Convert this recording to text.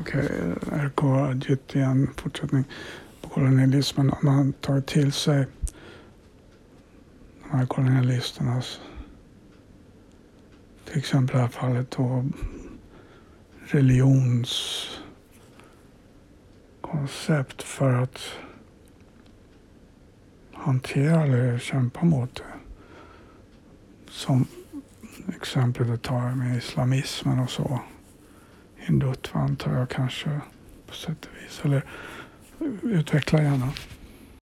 Okej, RK Ajit igen, fortsättning på kolonialismen. Man har tagit till sig de här kolonialisternas, till exempel i det här fallet då, religionskoncept för att hantera eller kämpa mot det. Som exempel att ta med islamismen och så. Hindutva antar jag kanske på sätt och vis. Eller utveckla gärna.